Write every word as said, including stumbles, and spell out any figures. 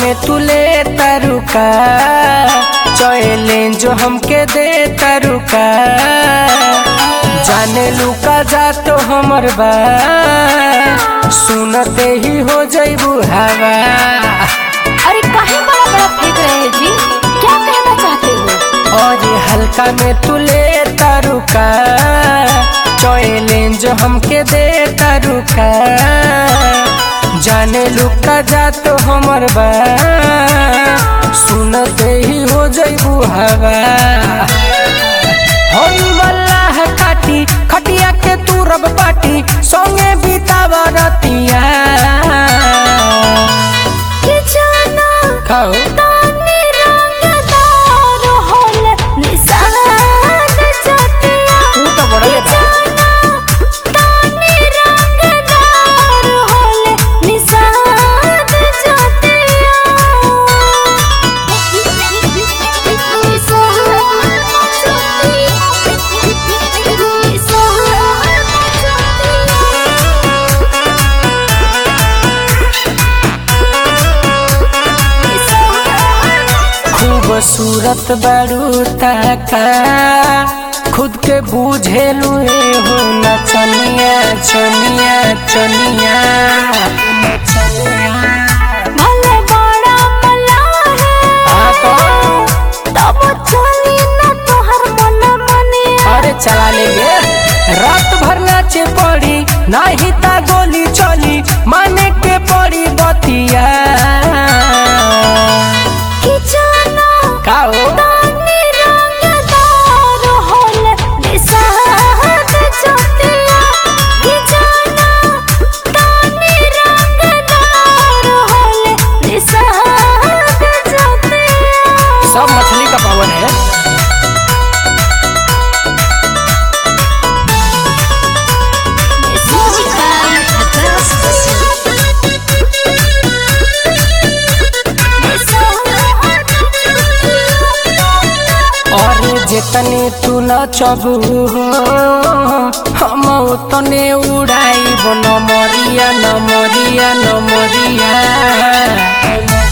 में तू ले तरुका चैलेंज हमके दे तरुका जाने लुका जा तो हमर बा सुनते ही हो जइबू हवा। अरे काहे बड़ा बड़ा फेंक रहे हैं जी, क्या कहना चाहते हो? और ये हल्का में तू ले तरुका चैलेंज हमके दे तरुका जाने लुका जा तो हमर बा सुनते ही हो जइबू हवा। होई वल्लाह काटी खटिया के तू रब पाटी संगे बितावा रतिया कि जाना खाओ ताने रंगदार होले निशान जतिया तू तो बड़ा ये जाना ताने रंगदार होले निशान जतिया खूबसूरत बड़ू ताका खुद के बूझेलू हो नचनिया चनिया चनिया भले बड़ा मला है तो तब चली न तोहर मन मनिया। अरे चला लेंगे रात भर नाचे पड़ी नहीं ता गोली चली माने के पड़ी बतिया कि जाना काओ ताने रंगदार होले निशान जतिया कि जाना ताने रंगदार होले निशान जतिया। सब मछली का पावन है। और जितने तू नचबू हम उतने उड़ाई न मरिया न मरिया न मरिया।